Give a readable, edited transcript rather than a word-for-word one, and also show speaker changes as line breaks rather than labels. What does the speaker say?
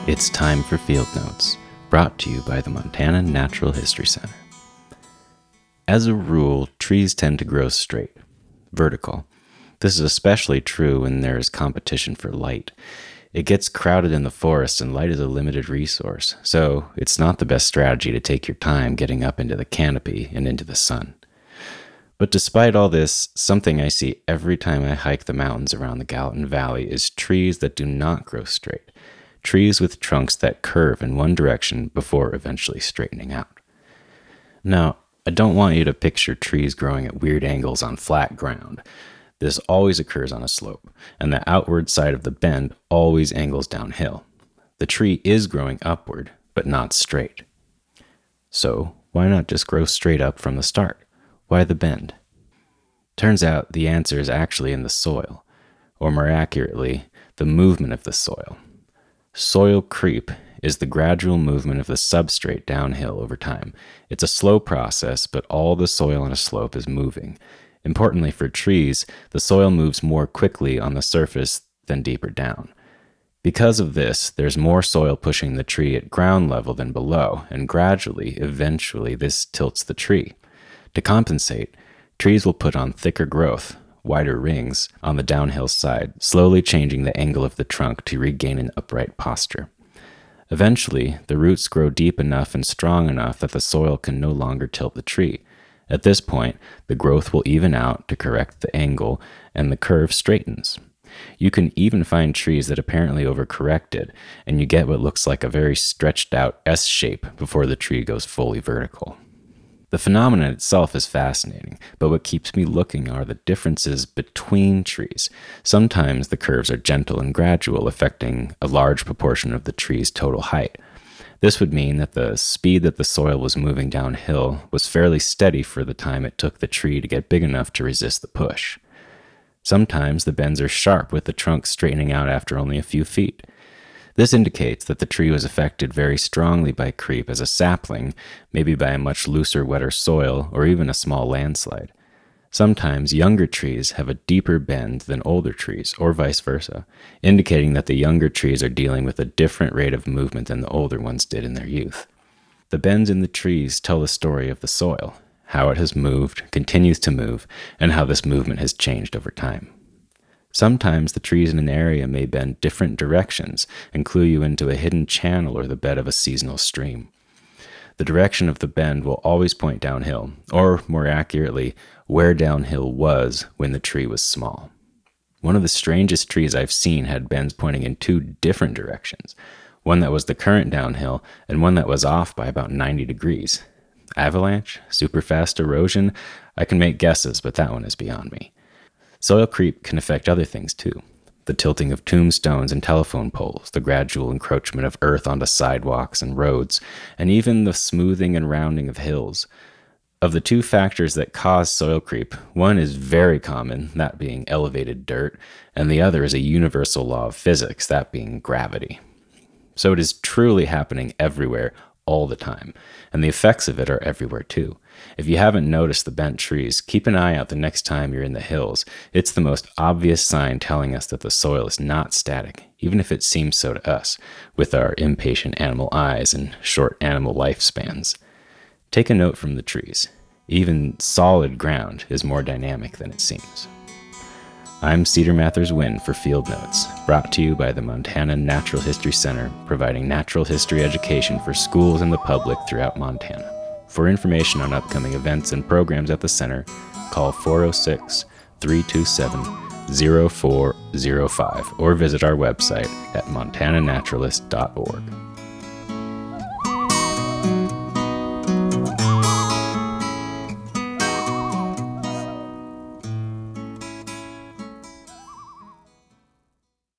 It's time for Field Notes, brought to you by the Montana Natural History Center. As a rule, trees tend to grow straight, vertical. This is especially true when there is competition for light. It gets crowded in the forest and light is a limited resource, so it's not the best strategy to take your time getting up into the canopy and into the sun. But despite all this, something I see every time I hike the mountains around the Gallatin Valley is trees that do not grow straight. Trees with trunks that curve in one direction before eventually straightening out. Now, I don't want you to picture trees growing at weird angles on flat ground. This always occurs on a slope, and the outward side of the bend always angles downhill. The tree is growing upward, but not straight. So, why not just grow straight up from the start? Why the bend? Turns out the answer is actually in the soil, or more accurately, the movement of the soil. Soil creep is the gradual movement of the substrate downhill over time. It's a slow process, but all the soil on a slope is moving. Importantly for trees, the soil moves more quickly on the surface than deeper down. Because of this, there's more soil pushing the tree at ground level than below, and gradually, eventually, this tilts the tree. To compensate, trees will put on thicker growth, wider rings, on the downhill side, slowly changing the angle of the trunk to regain an upright posture. Eventually, the roots grow deep enough and strong enough that the soil can no longer tilt the tree. At this point, the growth will even out to correct the angle, and the curve straightens. You can even find trees that apparently overcorrected, and you get what looks like a very stretched out S shape before the tree goes fully vertical. The phenomenon itself is fascinating, but what keeps me looking are the differences between trees. Sometimes the curves are gentle and gradual, affecting a large proportion of the tree's total height. This would mean that the speed that the soil was moving downhill was fairly steady for the time it took the tree to get big enough to resist the push. Sometimes the bends are sharp, with the trunk straightening out after only a few feet. This indicates that the tree was affected very strongly by creep as a sapling, maybe by a much looser, wetter soil, or even a small landslide. Sometimes younger trees have a deeper bend than older trees, or vice versa, indicating that the younger trees are dealing with a different rate of movement than the older ones did in their youth. The bends in the trees tell the story of the soil, how it has moved, continues to move, and how this movement has changed over time. Sometimes the trees in an area may bend different directions and clue you into a hidden channel or the bed of a seasonal stream. The direction of the bend will always point downhill, or more accurately, where downhill was when the tree was small. One of the strangest trees I've seen had bends pointing in two different directions, one that was the current downhill and one that was off by about 90 degrees. Avalanche? Super fast erosion? I can make guesses, but that one is beyond me. Soil creep can affect other things too. The tilting of tombstones and telephone poles, the gradual encroachment of earth onto sidewalks and roads, and even the smoothing and rounding of hills. Of the two factors that cause soil creep, one is very common, that being elevated dirt, and the other is a universal law of physics, that being gravity. So it is truly happening everywhere, all the time, and the effects of it are everywhere too. If you haven't noticed the bent trees, keep an eye out the next time you're in the hills. It's the most obvious sign telling us that the soil is not static, even if it seems so to us, with our impatient animal eyes and short animal lifespans. Take a note from the trees. Even solid ground is more dynamic than it seems. I'm Cedar Mathers Wynn for Field Notes, brought to you by the Montana Natural History Center, providing natural history education for schools and the public throughout Montana. For information on upcoming events and programs at the center, call 406-327-0405 or visit our website at montananaturalist.org.